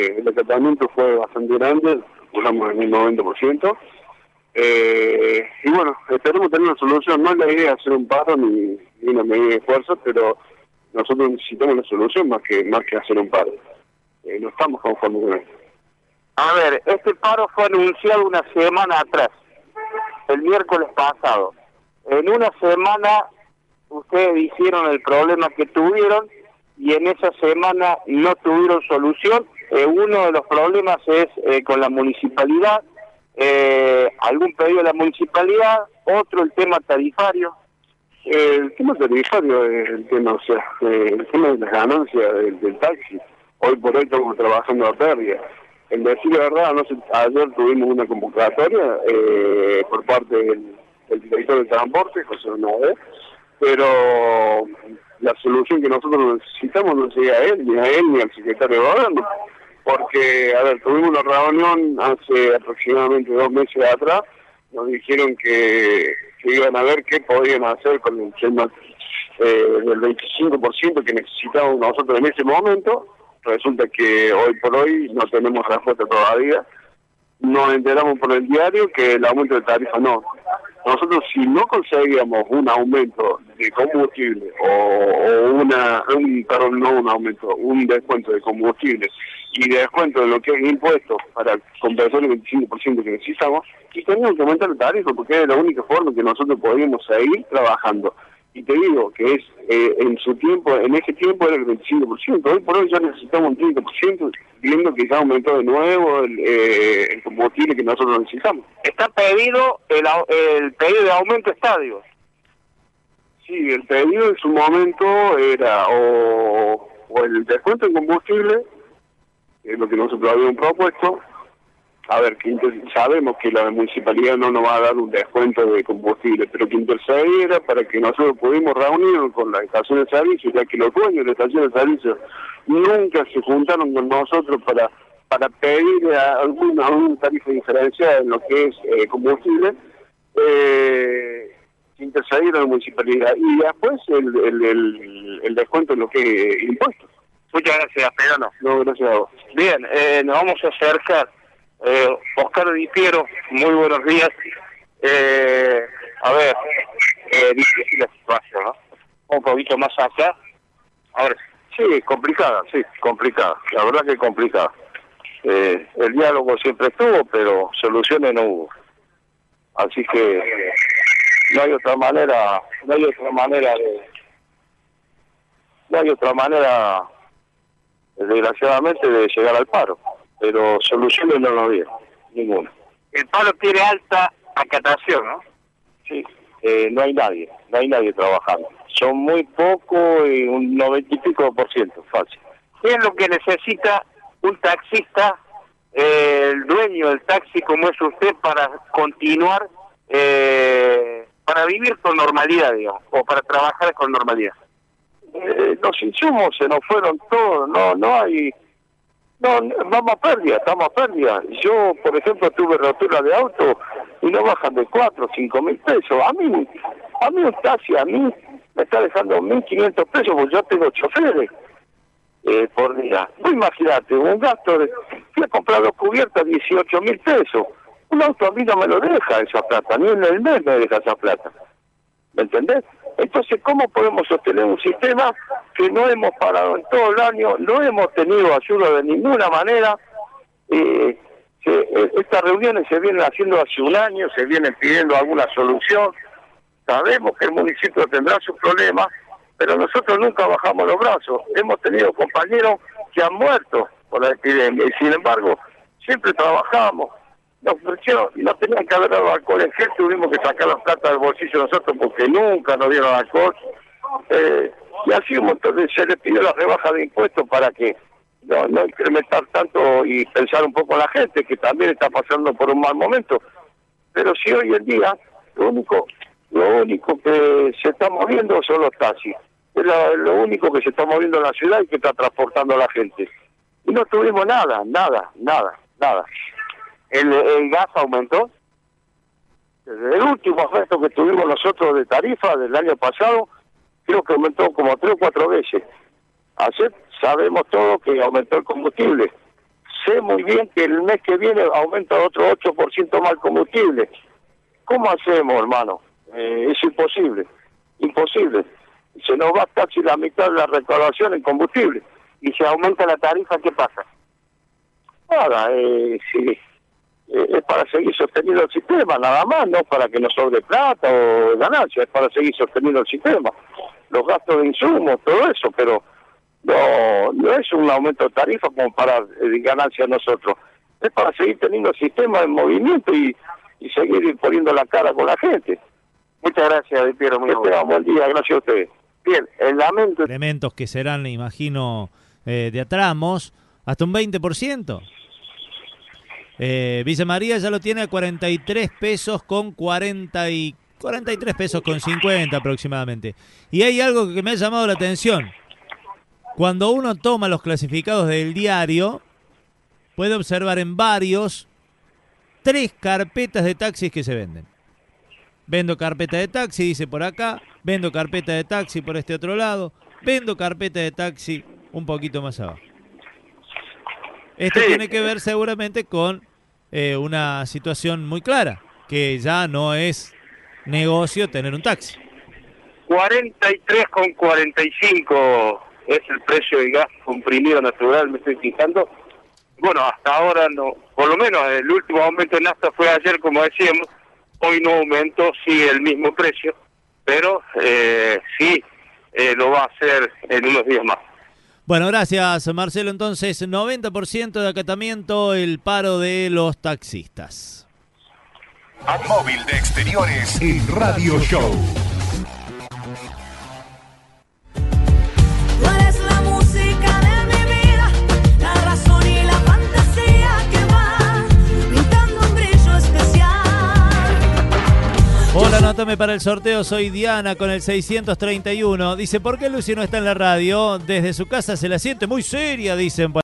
el acatamiento fue bastante grande, hablamos en un 90%. Y bueno, esperemos tener una solución. No es la idea hacer un paro ni una medida de fuerza, pero nosotros necesitamos una solución más que hacer un paro. No estamos conformes con esto. A ver, este paro fue anunciado una semana atrás, el miércoles pasado. En una semana ustedes hicieron el problema que tuvieron y en esa semana no tuvieron solución. Uno de los problemas es con la municipalidad, algún pedido de la municipalidad, otro el tema tarifario. El tema tarifario es el tema, o sea, el tema de las ganancias del taxi. Hoy por hoy estamos trabajando a pérdida. En decir la verdad, ayer tuvimos una convocatoria por parte del director de transporte, José Hernández, pero la solución que nosotros necesitamos no llega a él, ni al secretario de gobierno, porque, a ver, tuvimos una reunión hace aproximadamente 2 meses atrás, nos dijeron que iban a ver qué podían hacer con el tema del 25% que necesitábamos nosotros en ese momento. Resulta que hoy por hoy no tenemos respuesta todavía. Nos enteramos por el diario que el aumento de tarifa no. Nosotros, si no conseguíamos un aumento de combustible un descuento de combustible y descuento de lo que es impuestos para compensar el 25% que necesitamos, y teníamos que aumentar la tarifa porque era la única forma que nosotros podíamos seguir trabajando. Y te digo que en ese tiempo era el 25%, hoy por hoy ya necesitamos un 30%, viendo que ya aumentó de nuevo el combustible que nosotros necesitamos. Está pedido el pedido de aumento de estadios. Sí, el pedido en su momento era o el descuento en combustible, que es lo que nosotros habíamos propuesto. A ver, sabemos que la municipalidad no nos va a dar un descuento de combustible, pero que intercediera para que nosotros pudimos reunirnos con la estación de servicio, ya que los dueños de la estación de servicio nunca se juntaron con nosotros para pedir alguna tarifa diferenciada en lo que es combustible, intercediera la municipalidad. Y después el descuento en lo que es impuestos. Muchas gracias, Pedro. No, gracias a vos. Bien, nos vamos a acercar. Oscar Di Piero, muy buenos días. A ver, difícil la situación, ¿no? Un poquito más acá. Ahora sí, complicada, la verdad que es complicada. El diálogo siempre estuvo, pero soluciones no hubo. Así que no hay otra manera desgraciadamente de llegar al paro, pero soluciones no nos dieron, ninguna. El paro tiene alta acatación, ¿no? Sí, no hay nadie trabajando. Son muy pocos y un 90 y pico % fácil. ¿Qué es lo que necesita un taxista, el dueño del taxi como es usted, para continuar, para vivir con normalidad, digamos, o para trabajar con normalidad? Los insumos se nos fueron todos, vamos a pérdida, estamos a pérdida. Yo, por ejemplo, tuve rotura de auto y no bajan de 4 o 5 mil pesos. A mí un taxi, me está dejando 1.500 pesos porque yo tengo choferes por día. Vos imagínate, un gasto fui a comprar 2 cubiertas, 18 mil pesos. Un auto a mí no me lo deja esa plata, ni en el mes me deja esa plata. ¿Me entendés? Entonces, ¿cómo podemos sostener un sistema que no hemos parado en todo el año, no hemos tenido ayuda de ninguna manera? Estas reuniones se vienen haciendo hace un año, se vienen pidiendo alguna solución. Sabemos que el municipio tendrá sus problemas, pero nosotros nunca bajamos los brazos. Hemos tenido compañeros que han muerto por la epidemia y sin embargo siempre trabajamos. Nos ofrecieron, no tenían que haber dado alcohol en gel, tuvimos que sacar las plata del bolsillo nosotros porque nunca nos dieron alcohol. Y así un montón se les pidió la rebaja de impuestos para que no incrementar tanto y pensar un poco en la gente que también está pasando por un mal momento. Pero si hoy en día lo único que se está moviendo son los taxis. Es lo único que se está moviendo en la ciudad y que está transportando a la gente. Y no tuvimos nada. ¿El gas aumentó? Desde el último efecto que tuvimos nosotros de tarifa del año pasado, creo que aumentó como 3 o 4 veces. Así sabemos todos que aumentó el combustible. sé muy bien que el mes que viene aumenta otro 8% más el combustible. ¿Cómo hacemos, hermano? Es imposible, imposible. Se nos va casi la mitad de la recaudación en combustible. Y si aumenta la tarifa, ¿qué pasa? Nada, sí, es para seguir sosteniendo el sistema, nada más, no para que nos sobre plata o ganancia, es para seguir sosteniendo el sistema. Los gastos de insumos, todo eso, pero no es un aumento de tarifa como para ganancia a nosotros. Es para seguir teniendo el sistema en movimiento y seguir poniendo la cara con la gente. Muchas gracias, Di Piero. Que tengan buen día, gracias a ustedes. Bien, el lamento... Elementos que serán, imagino, de a tramos, hasta un 20%. Villa María ya lo tiene a 43 pesos con 43 pesos con 50 aproximadamente. Y hay algo que me ha llamado la atención. Cuando uno toma los clasificados del diario, puede observar en varios 3 carpetas de taxis que se venden. Vendo carpeta de taxi, dice por acá. Vendo carpeta de taxi por este otro lado. Vendo carpeta de taxi un poquito más abajo. Esto tiene que ver seguramente con una situación muy clara, que ya no es negocio tener un taxi. 43,45 es el precio del gas comprimido natural, me estoy fijando. Bueno, hasta ahora no, por lo menos el último aumento en nafta fue ayer, como decíamos. Hoy no aumentó, sigue el mismo precio, pero sí lo va a hacer en unos días más. Bueno, gracias Marcelo. Entonces, 90% de acatamiento el paro de los taxistas. Móvil de Exteriores en Radio Show. Tú eres la música de mi vida, la razón y la fantasía que va pintando un brillo especial. Hola, anótame para el sorteo. Soy Diana con el 631. Dice, ¿por qué Lucy no está en la radio? Desde su casa se la siente muy seria, dicen.